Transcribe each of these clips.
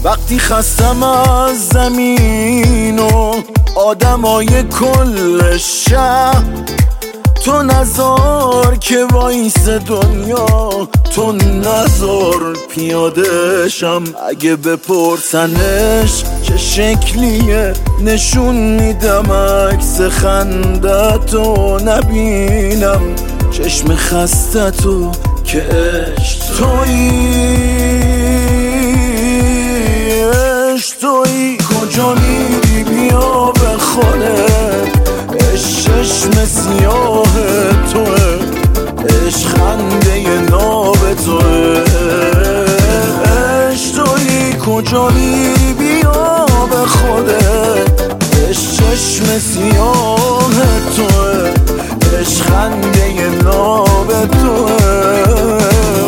وقتی خستم از زمین و آدمای کل شهر، تو نزار که وایس دنیا، تو نزار پیاده شم. اگه بپرسنش چه شکلیه، نشون میدم عکس خندتو نبینم، چشم خستتو که عشق تویی. کجا میری بیا به خودت، چشم سیاه توه، عشق خنده ناب توه. عشق تویی کجا میری بیا به خودت، چشم سیاه توه، عشق خنده ناب توه.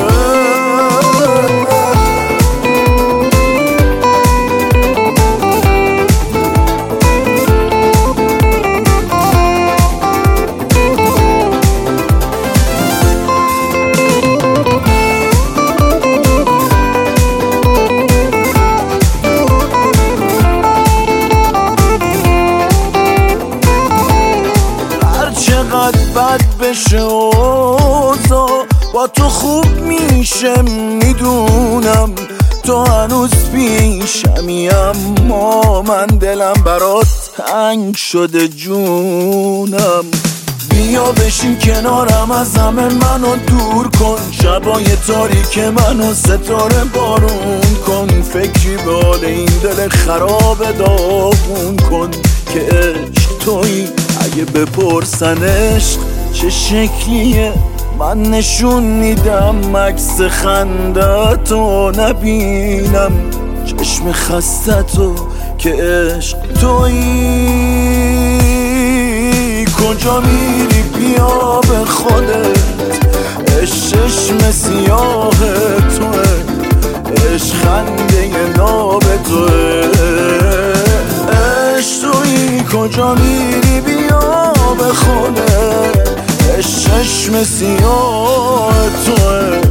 چقدر بد بشه اوضاع، با تو خوب میشه میدونم، تو هنوز پیشمی، اما من دلم برات تنگ شده جونم. بیا بشین کنارم، از همه منو دور کن، شبای تاریک منو ستاره بارون کن. فکری به حال این دل خراب داغون کن که عشق تویی. اگه بپرسنش چه شکلیه، من نشون میدم عکس خندتو نبینم، چشم خستتو که عشق تویی. کجا میری بیا به خودت، چشم سیاه توه، عشق خنده ناب توه. عشق تویی کجا میری بیا به خودت، چشم سیاه توه،